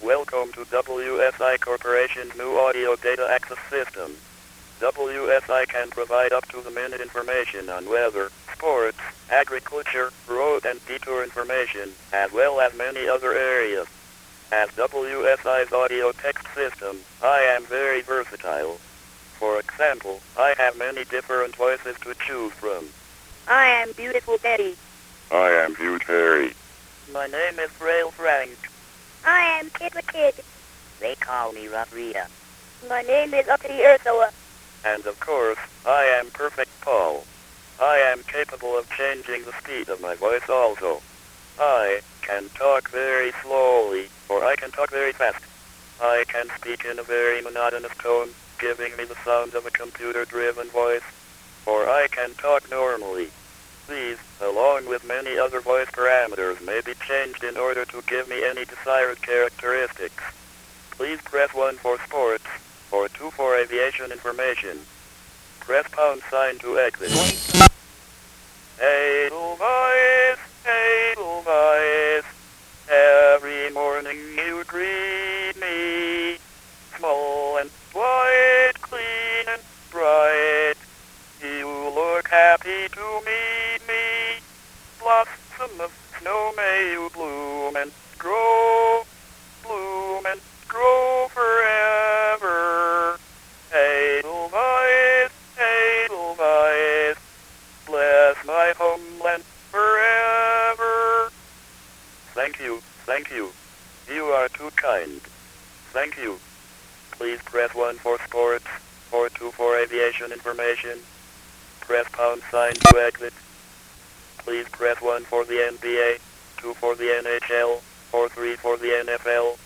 Welcome to WSI Corporation's new audio data access system. WSI can provide up-to-the-minute information on weather, sports, agriculture, road and detour information, as well as many other areas. As WSI's audio text system, I am very versatile. For example, I have many different voices to choose from. I am Beautiful Betty. I am Hugh Terry. My name is Braille Frank. I am Kid the Kid. They call me Rafrita. My name is Uppity Ursula. And of course, I am Perfect Paul. I am capable of changing the speed of my voice also. I can talk very slowly, or I can talk very fast. I can speak in a very monotonous tone, giving me the sound of a computer-driven voice, or I can talk normally. These, along with many other voice parameters, may be changed in order to give me any desired characteristics. Please press 1 for sports, or 2 for aviation information. Press pound sign to exit. Edelweiss, Edelweiss, every morning you greet me, small and white, clean and bright. You look happy to meet me. Blossom of snow, may you bloom and grow forever. Edelweiss, Edelweiss, bless my homeland forever. Thank you, thank you. You are too kind. Thank you. Please press 1 for sports, or 2 for aviation information. Press pound sign to exit. Please press 1 for the NBA, 2 for the NHL, or 3 for the NFL.